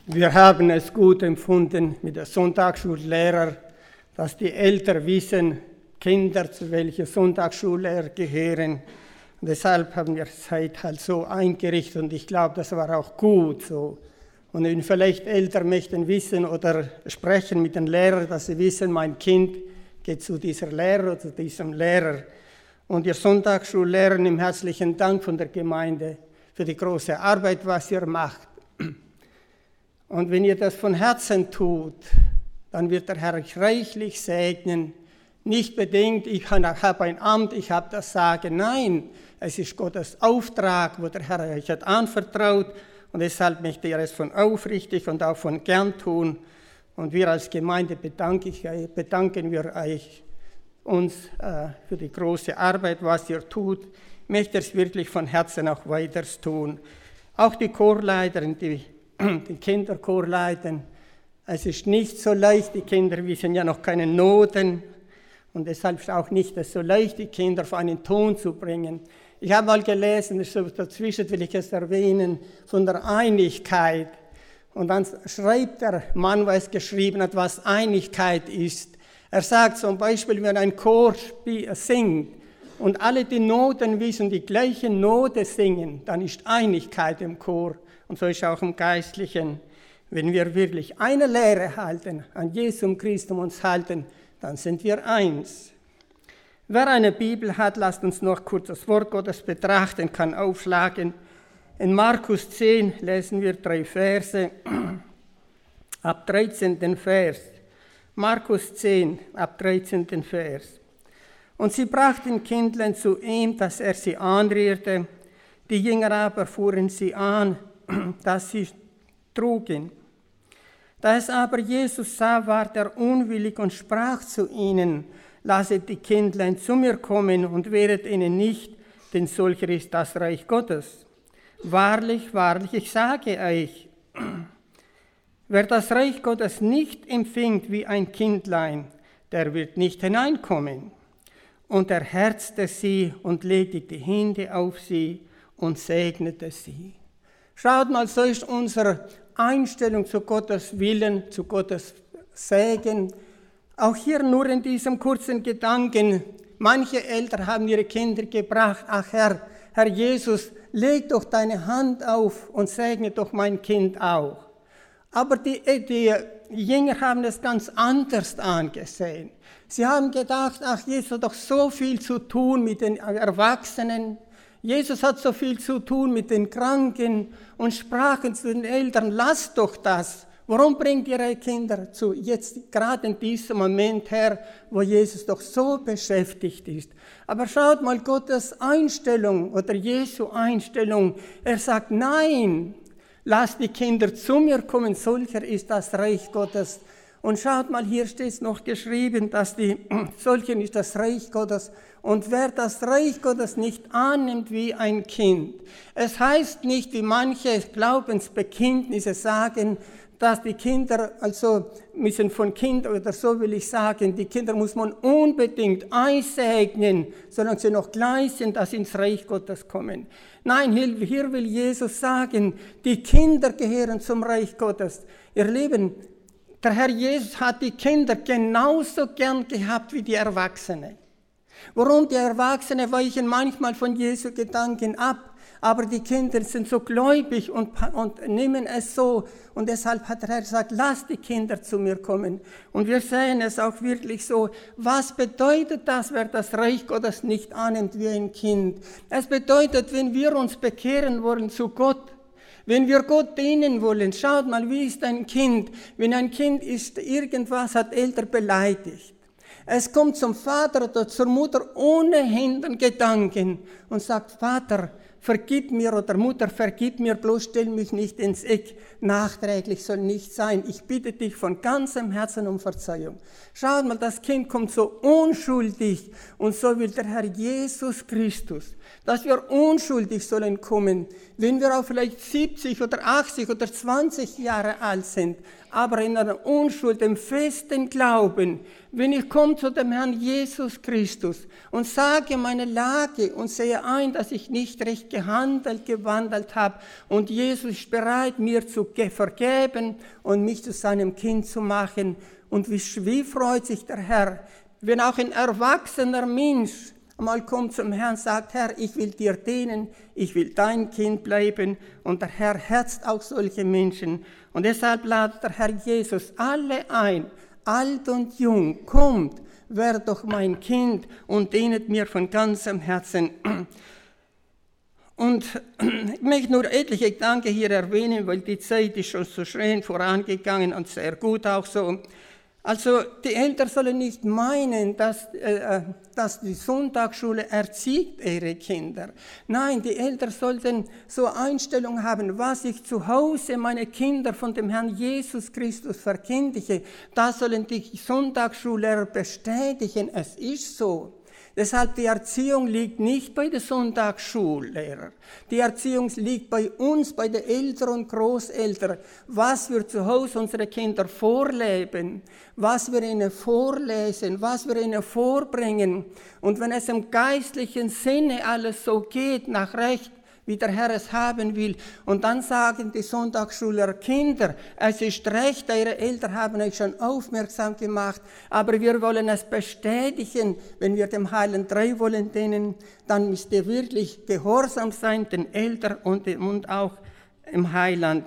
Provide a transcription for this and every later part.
Wir haben es gut empfunden mit den Sonntagsschullehrern, dass die Eltern wissen, Kinder, zu welchen Sonntagsschullehrer gehören. Und deshalb haben wir es halt so eingerichtet und ich glaube, das war auch gut so. Und wenn vielleicht Eltern möchten wissen oder sprechen mit den Lehrern, dass sie wissen, mein Kind geht zu dieser Lehrer oder zu diesem Lehrer. Und ihr Sonntagsschullehrer, im herzlichen Dank von der Gemeinde für die große Arbeit, was ihr macht. Und wenn ihr das von Herzen tut, dann wird der Herr euch reichlich segnen. Nicht bedingt, ich habe ein Amt, ich habe das Sagen. Nein, es ist Gottes Auftrag, wo der Herr euch hat anvertraut. Und deshalb möchte ich es von aufrichtig und auch von gern tun. Und wir als Gemeinde bedanken wir euch uns für die große Arbeit, was ihr tut. Ich möchte es wirklich von Herzen auch weiter tun. Auch die Chorleiter, die Kinderchorleiter. Es ist nicht so leicht, die Kinder wissen ja noch keine Noten. Und deshalb ist es auch nicht so leicht, die Kinder auf einen Ton zu bringen. Ich habe mal gelesen, dazwischen will ich es erwähnen, von der Einigkeit. Und dann schreibt der Mann, der es geschrieben hat, was Einigkeit ist. Er sagt zum Beispiel, wenn ein Chor singt und alle die Noten wissen, die gleiche Note singen, dann ist Einigkeit im Chor. Und so ist auch im Geistlichen. Wenn wir wirklich eine Lehre halten, an Jesum Christum uns halten, dann sind wir eins. Wer eine Bibel hat, lasst uns noch kurz das Wort Gottes betrachten, kann aufschlagen. In Markus 10 lesen wir 3 Verse, ab 13. Vers. Markus 10, ab 13. Vers. Und sie brachten Kindlein zu ihm, dass er sie anrührte. Die Jünger aber fuhren sie an, dass sie trugen. Da es aber Jesus sah, ward er unwillig und sprach zu ihnen, lasset die Kindlein zu mir kommen und wehret ihnen nicht, denn solcher ist das Reich Gottes. Wahrlich, wahrlich, ich sage euch, wer das Reich Gottes nicht empfängt wie ein Kindlein, der wird nicht hineinkommen. Und er herzte sie und legte die Hände auf sie und segnete sie. Schaut mal, so ist unsere Einstellung zu Gottes Willen, zu Gottes Segen. Auch hier nur in diesem kurzen Gedanken. Manche Eltern haben ihre Kinder gebracht. Ach Herr Jesus, leg doch deine Hand auf und segne doch mein Kind auch. Aber die Jünger haben es ganz anders angesehen. Sie haben gedacht, ach Jesus hat doch so viel zu tun mit den Erwachsenen. Jesus hat so viel zu tun mit den Kranken und sprachen zu den Eltern, lasst doch das. Warum bringt ihr eure Kinder zu jetzt gerade in diesem Moment her, wo Jesus doch so beschäftigt ist? Aber schaut mal Gottes Einstellung oder Jesu Einstellung. Er sagt, nein, lasst die Kinder zu mir kommen, solcher ist das Reich Gottes. Und schaut mal, hier steht es noch geschrieben, dass solchen ist das Reich Gottes. Und wer das Reich Gottes nicht annimmt wie ein Kind. Es heißt nicht, wie manche Glaubensbekenntnisse sagen, dass die Kinder, also müssen von Kind oder so will ich sagen, die Kinder muss man unbedingt einsegnen, solange sie noch gleich sind, dass sie ins Reich Gottes kommen. Nein, hier will Jesus sagen, die Kinder gehören zum Reich Gottes. Ihr Lieben, der Herr Jesus hat die Kinder genauso gern gehabt wie die Erwachsenen. Warum? Die Erwachsenen weichen manchmal von Jesu Gedanken ab, aber die Kinder sind so gläubig und nehmen es so. Und deshalb hat der Herr gesagt, lasst die Kinder zu mir kommen. Und wir sehen es auch wirklich so. Was bedeutet das, wer das Reich Gottes nicht annimmt wie ein Kind? Es bedeutet, wenn wir uns bekehren wollen zu Gott, wenn wir Gott dienen wollen, schaut mal, wie ist ein Kind? Wenn ein Kind ist, irgendwas hat Eltern beleidigt. Es kommt zum Vater oder zur Mutter ohne Hintergedanken und sagt, Vater, vergib mir oder Mutter, vergib mir, bloß stell mich nicht ins Eck. Nachträglich soll nicht sein. Ich bitte dich von ganzem Herzen um Verzeihung. Schaut mal, das Kind kommt so unschuldig und so will der Herr Jesus Christus, dass wir unschuldig sollen kommen, wenn wir auch vielleicht 70 oder 80 oder 20 Jahre alt sind, aber in einer Unschuld, im festen Glauben, wenn ich komme zu dem Herrn Jesus Christus und sage meine Lage und sehe ein, dass ich nicht recht gehandelt, gewandelt habe. Und Jesus ist bereit, mir zu vergeben und mich zu seinem Kind zu machen. Und wie freut sich der Herr, wenn auch ein erwachsener Mensch einmal kommt zum Herrn und sagt, Herr, ich will dir dienen, ich will dein Kind bleiben. Und der Herr herzt auch solche Menschen. Und deshalb ladet der Herr Jesus alle ein, alt und jung, kommt, werdet doch mein Kind und dienet mir von ganzem Herzen. Und ich möchte nur etliche Gedanken hier erwähnen, weil die Zeit ist schon so schön vorangegangen und sehr gut auch so. Also die Eltern sollen nicht meinen, dass die Sonntagsschule erzieht ihre Kinder. Nein, die Eltern sollten so Einstellung haben, was ich zu Hause meine Kinder von dem Herrn Jesus Christus verkündige. Da sollen die Sonntagsschullehrer bestätigen, es ist so. Deshalb die Erziehung liegt nicht bei den Sonntagsschullehrern. Die Erziehung liegt bei uns, bei den Eltern und Großeltern, was wir zu Hause unsere Kinder vorleben, was wir ihnen vorlesen, was wir ihnen vorbringen. Und wenn es im geistlichen Sinne alles so geht, nach Recht, wie der Herr es haben will. Und dann sagen die Sonntagsschüler, Kinder, es ist recht, eure Eltern haben euch schon aufmerksam gemacht, aber wir wollen es bestätigen, wenn wir dem Heiligen Drei wollen dienen, dann müsst ihr wirklich gehorsam sein, den Eltern und auch im Heiland.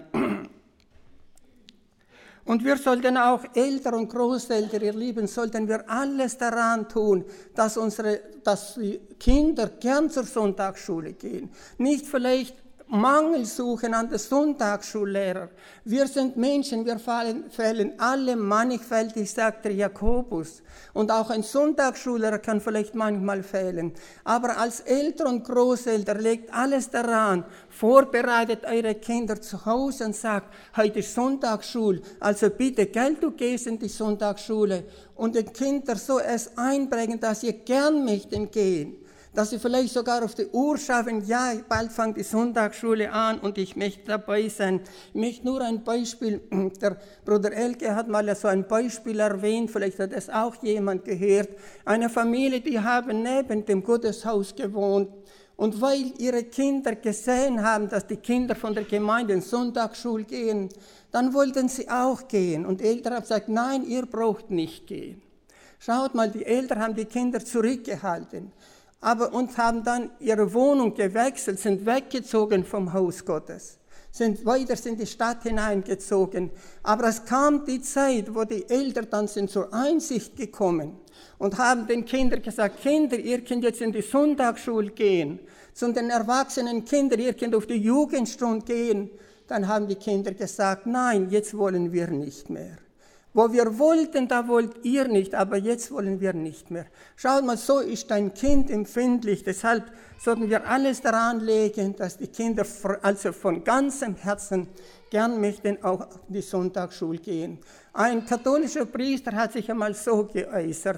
Und wir sollten auch Eltern und Großeltern, ihr Lieben, sollten wir alles daran tun, dass die Kinder gern zur Sonntagsschule gehen. Nicht vielleicht Mangel suchen an den Sonntagsschullehrer. Wir sind Menschen, wir fehlen alle mannigfältig, sagt der Jakobus. Und auch ein Sonntagsschullehrer kann vielleicht manchmal fehlen. Aber als Eltern und Großeltern legt alles daran, vorbereitet eure Kinder zu Hause und sagt, heute ist Sonntagsschule, also bitte, gell, du gehst in die Sonntagsschule. Und den Kindern so es einbringen, dass sie gern möchten gehen. Dass sie vielleicht sogar auf die Uhr schaffen, ja, bald fängt die Sonntagsschule an und ich möchte dabei sein. Ich möchte nur ein Beispiel, der Bruder Elke hat mal so ein Beispiel erwähnt, vielleicht hat es auch jemand gehört. Eine Familie, die haben neben dem Gotteshaus gewohnt. Und weil ihre Kinder gesehen haben, dass die Kinder von der Gemeinde in Sonntagsschule gehen, dann wollten sie auch gehen. Und die Eltern haben gesagt, nein, ihr braucht nicht gehen. Schaut mal, die Eltern haben die Kinder zurückgehalten. Und haben dann ihre Wohnung gewechselt, sind weggezogen vom Haus Gottes, sind weiter in die Stadt hineingezogen. Aber es kam die Zeit, wo die Eltern dann sind zur Einsicht gekommen und haben den Kindern gesagt, Kinder, ihr könnt jetzt in die Sonntagsschule gehen, zu den erwachsenen Kindern, ihr könnt auf die Jugendstunde gehen. Dann haben die Kinder gesagt, nein, jetzt wollen wir nicht mehr. Wo wir wollten, da wollt ihr nicht, aber jetzt wollen wir nicht mehr. Schaut mal, so ist dein Kind empfindlich. Deshalb sollten wir alles daran legen, dass die Kinder also von ganzem Herzen gern möchten auch in die Sonntagsschule gehen. Ein katholischer Priester hat sich einmal so geäußert,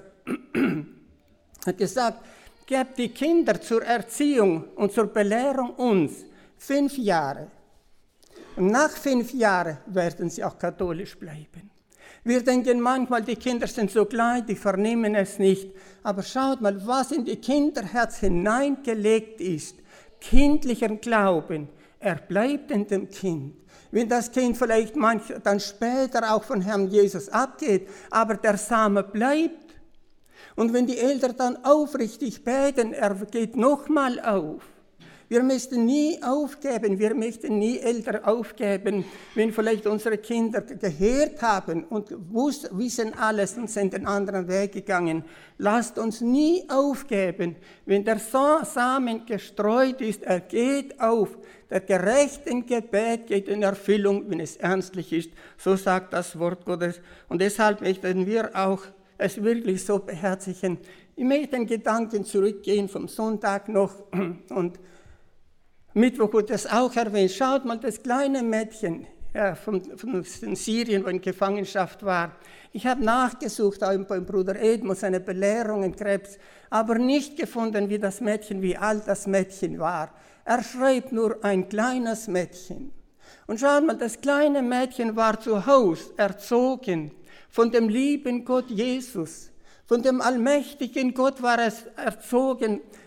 hat gesagt, gebt die Kinder zur Erziehung und zur Belehrung uns 5 Jahre. Und nach 5 Jahren werden sie auch katholisch bleiben. Wir denken manchmal, die Kinder sind so klein, die vernehmen es nicht. Aber schaut mal, was in die Kinderherz hineingelegt ist. Kindlicher Glauben, er bleibt in dem Kind. Wenn das Kind vielleicht dann später auch von Herrn Jesus abgeht, aber der Same bleibt. Und wenn die Eltern dann aufrichtig beten, er geht nochmal auf. Wir möchten nie aufgeben, wir möchten nie Eltern aufgeben, wenn vielleicht unsere Kinder gehört haben und wissen alles und sind den anderen Weg gegangen. Lasst uns nie aufgeben, wenn der Samen gestreut ist, er geht auf. Der gerechten Gebet geht in Erfüllung, wenn es ernstlich ist. So sagt das Wort Gottes. Und deshalb möchten wir auch es wirklich so beherzigen. Ich möchte den Gedanken zurückgehen vom Sonntag noch und Mittwoch wurde es auch erwähnt. Schaut mal, das kleine Mädchen von Syrien, wo in Gefangenschaft war. Ich habe nachgesucht, auch beim Bruder Edmund, seine Belehrung in Krebs, aber nicht gefunden, wie alt das Mädchen war. Er schreibt nur ein kleines Mädchen. Und schaut mal, das kleine Mädchen war zu Hause erzogen von dem lieben Gott Jesus. Von dem allmächtigen Gott war es erzogen,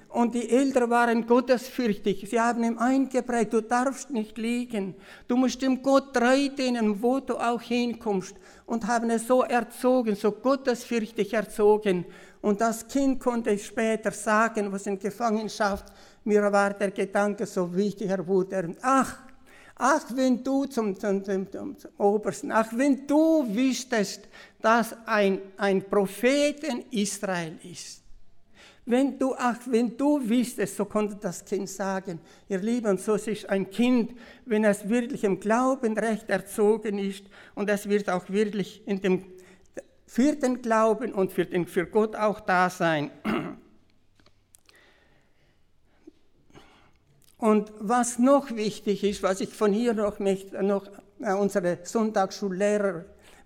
Und die Eltern waren gottesfürchtig. Sie haben ihm eingeprägt, du darfst nicht liegen. Du musst dem Gott treu dienen, wo du auch hinkommst. Und haben es so erzogen, so gottesfürchtig erzogen. Und das Kind konnte es später sagen, was in Gefangenschaft, mir war der Gedanke so wichtig, Herr Bruder, ach, wenn du zum Obersten, ach, wenn du wüsstest, dass ein Prophet in Israel ist. Wenn du wüsstest, so konnte das Kind sagen, ihr Lieben, so ist ein Kind, wenn es wirklich im Glauben recht erzogen ist und es wird auch wirklich für den Glauben und für Gott auch da sein. Und was noch wichtig ist, was ich von hier noch unsere Sonntagsschullehrer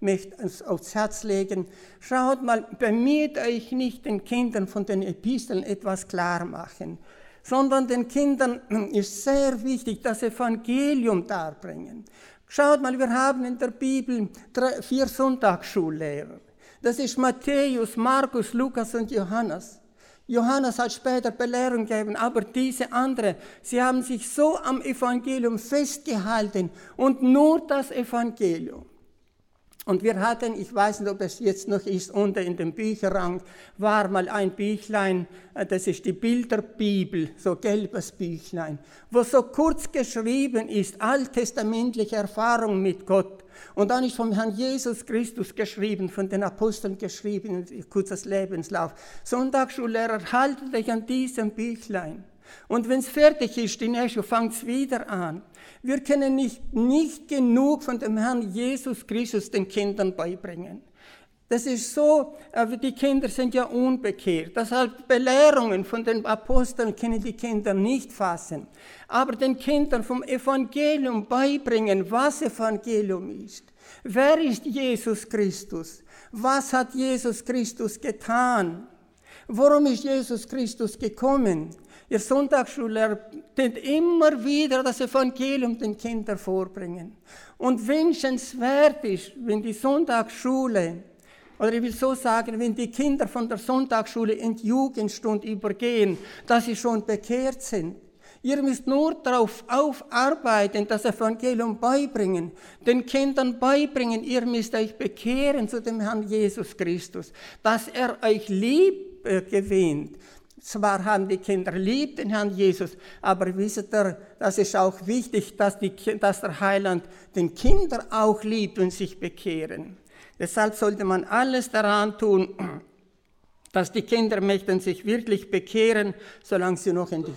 aufs Herz legen, schaut mal, bemüht euch nicht, den Kindern von den Episteln etwas klar machen, sondern den Kindern ist sehr wichtig, das Evangelium darbringen. Schaut mal, wir haben in der Bibel 4 Sonntagsschullehrer. Das ist Matthäus, Markus, Lukas und Johannes. Johannes hat später Belehrung gegeben, aber diese anderen, sie haben sich so am Evangelium festgehalten und nur das Evangelium. Und wir hatten, ich weiß nicht, ob es jetzt noch ist, unten in dem Bücherrang war mal ein Büchlein, das ist die Bilderbibel, so gelbes Büchlein, wo so kurz geschrieben ist, alttestamentliche Erfahrung mit Gott. Und dann ist vom Herrn Jesus Christus geschrieben, von den Aposteln geschrieben, ein kurzes Lebenslauf. Sonntagsschullehrer, haltet euch an diesem Büchlein. Und wenn es fertig ist, die nächste, fängt es wieder an. Wir können nicht genug von dem Herrn Jesus Christus den Kindern beibringen. Das ist so, die Kinder sind ja unbekehrt. Deshalb Belehrungen von den Aposteln können die Kinder nicht fassen. Aber den Kindern vom Evangelium beibringen, was Evangelium ist. Wer ist Jesus Christus? Was hat Jesus Christus getan? Warum ist Jesus Christus gekommen? Ihr Sonntagsschullehrer tut immer wieder das Evangelium den Kindern vorbringen. Und wünschenswert ist, wenn die Sonntagsschule, oder ich will so sagen, wenn die Kinder von der Sonntagsschule in die Jugendstunde übergehen, dass sie schon bekehrt sind. Ihr müsst nur darauf aufarbeiten, das Evangelium beibringen, den Kindern beibringen, ihr müsst euch bekehren zu dem Herrn Jesus Christus, dass er euch lieb gewinnt. Zwar haben die Kinder lieb den Herrn Jesus, aber wisst ihr, das ist auch wichtig, dass der Heiland den Kindern auch liebt und sich bekehren. Deshalb sollte man alles daran tun, dass die Kinder möchten sich wirklich bekehren, solange sie noch in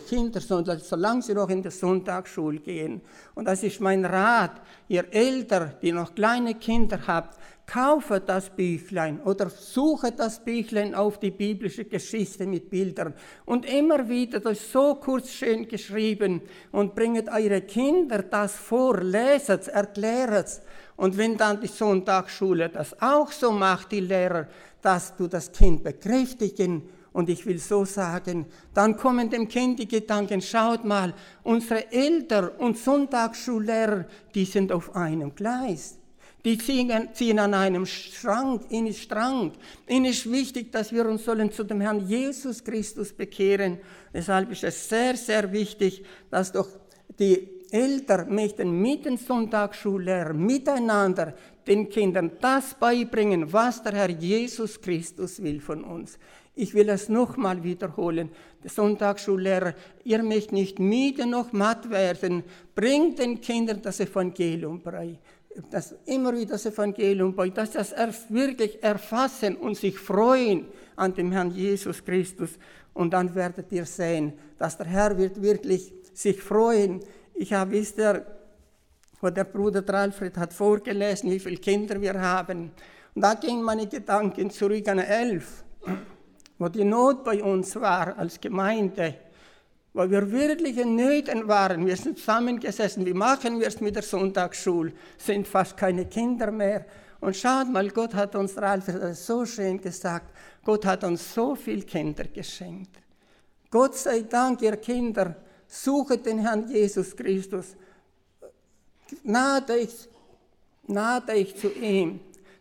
die Sonntagsschule gehen. Und das ist mein Rat, ihr Eltern, die noch kleine Kinder habt, kaufe das Büchlein oder suche das Büchlein auf die biblische Geschichte mit Bildern. Und immer wieder, das ist so kurz schön geschrieben, und bringet eure Kinder das vor, leset es, erklärt es. Und wenn dann die Sonntagsschule das auch so macht, die Lehrer, dass du das Kind bekräftigen, und ich will so sagen, dann kommen dem Kind die Gedanken, schaut mal, unsere Eltern und Sonntagsschullehrer, die sind auf einem Gleis. Die ziehen an einem Strang. Ihnen ist wichtig, dass wir uns sollen zu dem Herrn Jesus Christus bekehren. Deshalb ist es sehr, sehr wichtig, dass doch die Eltern möchten mit den Sonntagsschullehrern miteinander den Kindern das beibringen, was der Herr Jesus Christus will von uns. Ich will es nochmal wiederholen. Der Sonntagsschullehrer, ihr möchtet nicht müde noch matt werden. Bringt den Kindern das Evangelium bei. Immer wieder das Evangelium bei, dass sie das wirklich erfassen und sich freuen an dem Herrn Jesus Christus. Und dann werdet ihr sehen, dass der Herr wird wirklich sich freuen. Ich habe, wisst ihr, wo der Bruder Alfred hat vorgelesen, wie viele Kinder wir haben. Und da gingen meine Gedanken zurück an 11, wo die Not bei uns war als Gemeinde, wo wir wirklich in Nöten waren. Wir sind zusammengesessen, wie machen wir es mit der Sonntagsschule? Sind fast keine Kinder mehr. Und schaut mal, Gott hat uns, Ralf hat es so schön gesagt, Gott hat uns so viele Kinder geschenkt. Gott sei Dank, ihr Kinder, suchet den Herrn Jesus Christus. Naht euch zu ihm.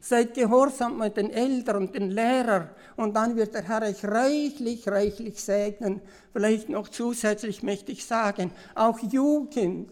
Seid gehorsam mit den Eltern und den Lehrern und dann wird der Herr euch reichlich, reichlich segnen. Vielleicht noch zusätzlich möchte ich sagen, auch Jugend.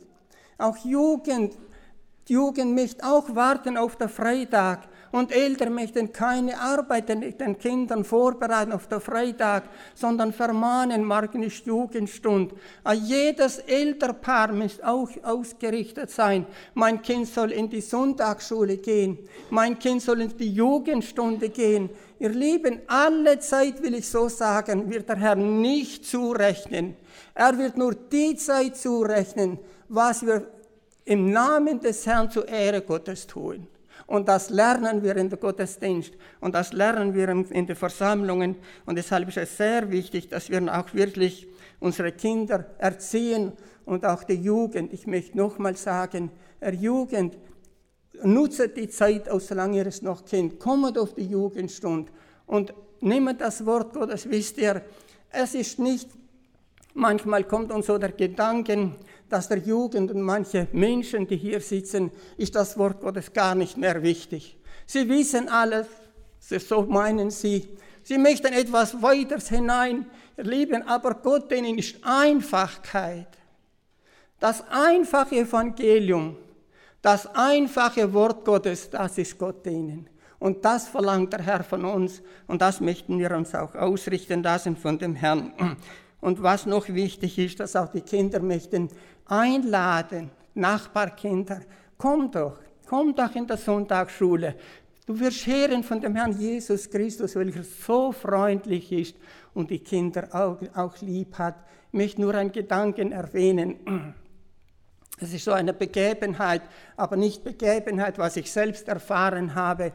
Die Jugend möchte auch warten auf den Freitag. Und Eltern möchten keine Arbeit den Kindern vorbereiten auf den Freitag, sondern vermahnen, morgen ist Jugendstunde. Jedes Elternpaar muss auch ausgerichtet sein. Mein Kind soll in die Sonntagsschule gehen. Mein Kind soll in die Jugendstunde gehen. Ihr Lieben, alle Zeit, will ich so sagen, wird der Herr nicht zurechnen. Er wird nur die Zeit zurechnen, was wir im Namen des Herrn zur Ehre Gottes tun. Und das lernen wir in der Gottesdienst und das lernen wir in den Versammlungen. Und deshalb ist es sehr wichtig, dass wir auch wirklich unsere Kinder erziehen und auch die Jugend. Ich möchte nochmal sagen, Jugend, nutze die Zeit, solange ihr es noch kennt. Kommt auf die Jugendstunde und nehmt das Wort Gottes. Wisst ihr, es ist nicht, manchmal kommt uns so der Gedanke, dass der Jugend und manche Menschen, die hier sitzen, ist das Wort Gottes gar nicht mehr wichtig. Sie wissen alles, so meinen sie. Sie möchten etwas weiteres hinein, ihr Lieben, aber Gott, denen ist Einfachkeit. Das einfache Evangelium, das einfache Wort Gottes, das ist Gott denen. Und das verlangt der Herr von uns und das möchten wir uns auch ausrichten lassen von dem Herrn. Und was noch wichtig ist, dass auch die Kinder möchten einladen, Nachbarkinder, komm doch in der Sonntagsschule. Du wirst hören von dem Herrn Jesus Christus, welcher so freundlich ist und die Kinder auch lieb hat. Ich möchte nur einen Gedanken erwähnen. Es ist so eine Begebenheit, aber nicht Begebenheit, was ich selbst erfahren habe.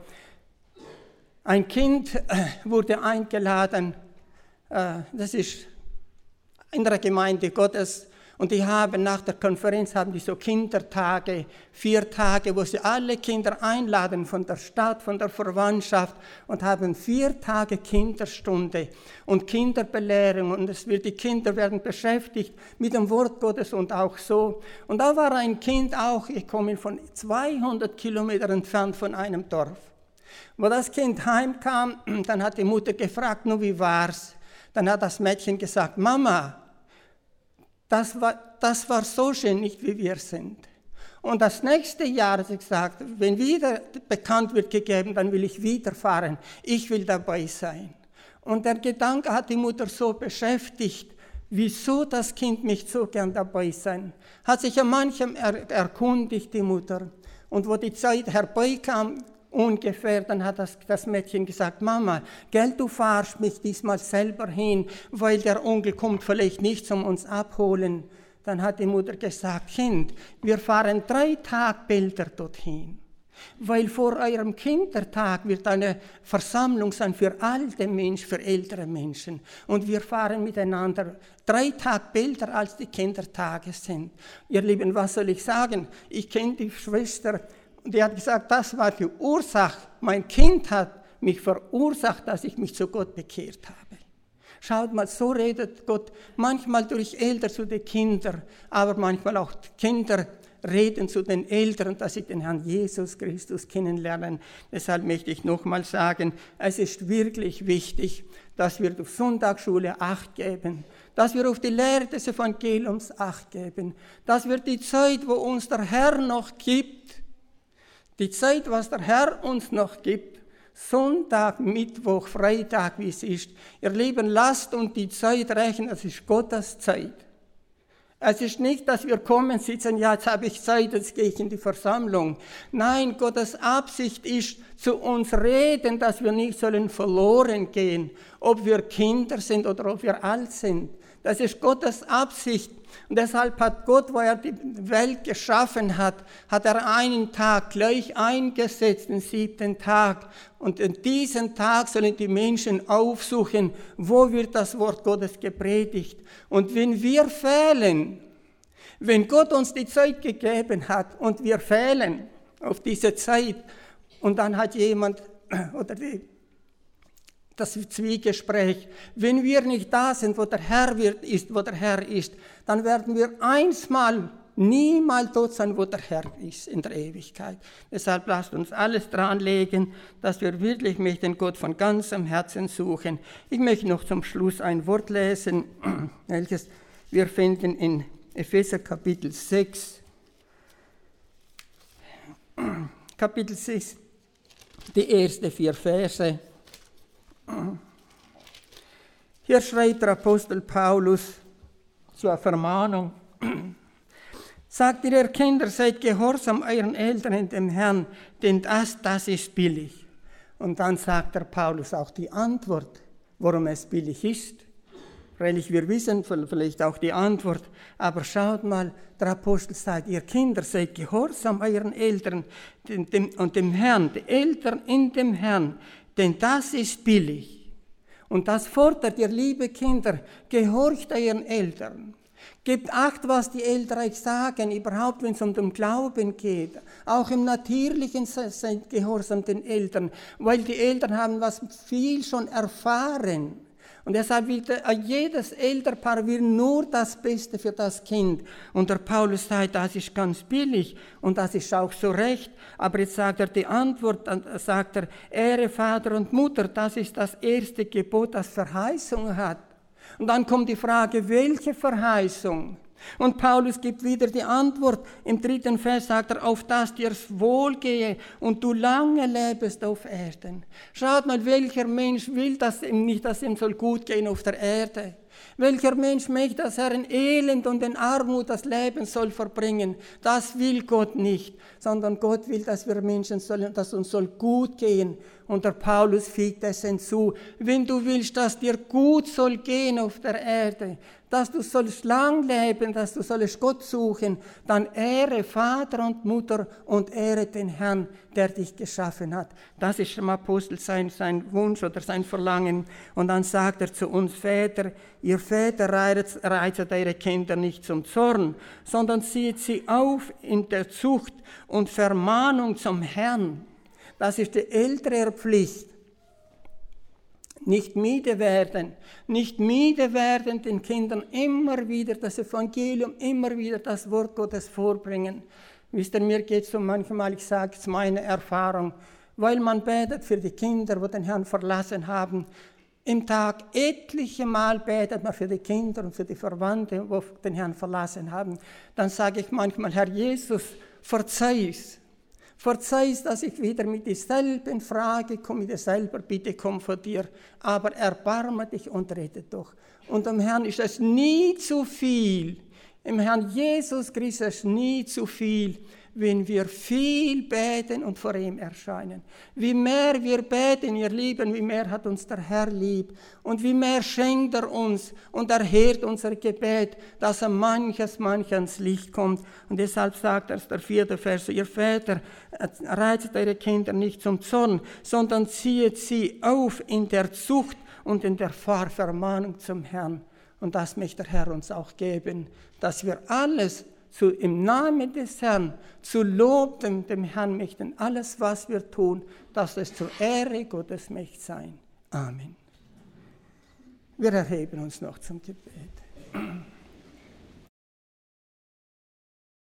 Ein Kind wurde eingeladen, das ist in der Gemeinde Gottes, und die haben nach der Konferenz so Kindertage, 4 Tage, wo sie alle Kinder einladen von der Stadt, von der Verwandtschaft und haben 4 Tage Kinderstunde und Kinderbelehrung und die Kinder werden beschäftigt mit dem Wort Gottes und auch so. Und da war ein Kind auch, ich komme von 200 Kilometern entfernt von einem Dorf. Wo das Kind heimkam, dann hat die Mutter gefragt, nun wie war's? Dann hat das Mädchen gesagt, Mama, das war so schön, nicht wie wir sind. Und das nächste Jahr hat sie gesagt, wenn wieder bekannt wird gegeben, dann will ich wieder fahren. Ich will dabei sein. Und der Gedanke hat die Mutter so beschäftigt, wieso das Kind nicht so gern dabei sein. Hat sich an manchem erkundigt, die Mutter. Und wo die Zeit herbeikam, ungefähr, dann hat das Mädchen gesagt, Mama, gell, du fahrst mich diesmal selber hin, weil der Onkel kommt vielleicht nicht zum uns abholen. Dann hat die Mutter gesagt, Kind, wir fahren 3 Tagbilder dorthin, weil vor eurem Kindertag wird eine Versammlung sein für alte Menschen, für ältere Menschen. Und wir fahren miteinander 3 Tagbilder, als die Kindertage sind. Ihr Lieben, was soll ich sagen? Ich kenne die Schwester, die hat gesagt, das war die Ursache. Mein Kind hat mich verursacht, dass ich mich zu Gott bekehrt habe. Schaut mal, so redet Gott manchmal durch Eltern zu den Kindern, aber manchmal auch die Kinder reden zu den Eltern, dass sie den Herrn Jesus Christus kennenlernen. Deshalb möchte ich nochmal sagen, es ist wirklich wichtig, dass wir auf Sonntagsschule Acht geben, dass wir auf die Lehre des Evangeliums Acht geben, dass wir die Zeit, wo uns der Herr noch gibt, die Zeit, was der Herr uns noch gibt, Sonntag, Mittwoch, Freitag, wie es ist. Ihr Lieben, lasst uns die Zeit rechnen, es ist Gottes Zeit. Es ist nicht, dass wir kommen, sitzen, ja, jetzt habe ich Zeit, jetzt gehe ich in die Versammlung. Nein, Gottes Absicht ist, zu uns reden, dass wir nicht sollen verloren gehen, ob wir Kinder sind oder ob wir alt sind. Das ist Gottes Absicht. Und deshalb hat Gott, wo er die Welt geschaffen hat, hat er einen Tag gleich eingesetzt, den 7. Tag. Und in diesem Tag sollen die Menschen aufsuchen, wo wird das Wort Gottes gepredigt. Und wenn wir fehlen, wenn Gott uns die Zeit gegeben hat und wir fehlen auf diese Zeit, und dann hat jemand, oder das Zwiegespräch, wenn wir nicht da sind, wo der Herr ist, dann werden wir einmal niemals tot sein, wo der Herr ist in der Ewigkeit. Deshalb lasst uns alles dran legen, dass wir wirklich den Gott von ganzem Herzen suchen. Ich möchte noch zum Schluss ein Wort lesen, welches wir finden in Epheser Kapitel 6. Kapitel 6, die ersten 4 Verse. Hier schreibt der Apostel Paulus zur Vermahnung, sagt ihr Kinder, seid gehorsam euren Eltern in dem Herrn, denn das ist billig. Und dann sagt der Paulus auch die Antwort, warum es billig ist. Freilich, wir wissen vielleicht auch die Antwort, aber schaut mal, der Apostel sagt, ihr Kinder, seid gehorsam euren Eltern und dem Herrn, die Eltern in dem Herrn, denn das ist billig. Und das fordert ihr, liebe Kinder, gehorcht euren Eltern. Gebt Acht, was die Eltern euch sagen, überhaupt wenn es um den Glauben geht. Auch im Natürlichen seid gehorsam den Eltern, weil die Eltern haben was viel schon erfahren. Und deshalb will jedes Elternpaar will nur das Beste für das Kind. Und der Paulus sagt, das ist ganz billig und das ist auch so recht. Aber jetzt sagt er die Antwort, sagt er, Ehre Vater und Mutter, das ist das erste Gebot, das Verheißung hat. Und dann kommt die Frage, welche Verheißung? Und Paulus gibt wieder die Antwort. Im 3. Vers sagt er, auf dass dir's wohlgehe und du lange lebst auf Erden. Schaut mal, welcher Mensch will das nicht, dass ihm soll gut gehen auf der Erde? Welcher Mensch möchte, dass er in Elend und in Armut das Leben soll verbringen? Das will Gott nicht, sondern Gott will, dass wir Menschen sollen, dass uns soll gut gehen. Und der Paulus fügt es hinzu, wenn du willst, dass dir gut soll gehen auf der Erde, dass du sollst lang leben, dass du sollst Gott suchen, dann ehre Vater und Mutter und ehre den Herrn, der dich geschaffen hat. Das ist dem Apostel sein Wunsch oder sein Verlangen. Und dann sagt er zu uns Väter, ihr Väter reizet eure Kinder nicht zum Zorn, sondern zieht sie auf in der Zucht und Vermahnung zum Herrn. Das ist die ältere Pflicht. Nicht müde werden den Kindern immer wieder das Evangelium, immer wieder das Wort Gottes vorbringen. Wisst ihr, mir geht es so manchmal, ich sage es meine Erfahrung, weil man betet für die Kinder, die den Herrn verlassen haben. Im Tag etliche Mal betet man für die Kinder und für die Verwandten, die den Herrn verlassen haben. Dann sage ich manchmal, Herr Jesus, verzeih's. Verzeih's, dass ich wieder mit derselben Frage komme, mit derselben Bitte komme vor dir, aber erbarme dich und rette doch. Und dem Herrn ist es nie zu viel, im Herrn Jesus Christus ist es nie zu viel, wenn wir viel beten und vor ihm erscheinen. Wie mehr wir beten, ihr Lieben, wie mehr hat uns der Herr lieb und wie mehr schenkt er uns und erhört unser Gebet, dass er manches ans Licht kommt. Und deshalb sagt er, der 4. Vers, ihr Väter, reizet eure Kinder nicht zum Zorn, sondern ziehet sie auf in der Zucht und in der Vermahnung zum Herrn. Und das möchte der Herr uns auch geben, dass wir alles im Namen des Herrn, zu Lob dem Herrn möchten, alles, was wir tun, dass es zur Ehre Gottes möchte sein. Amen. Wir erheben uns noch zum Gebet.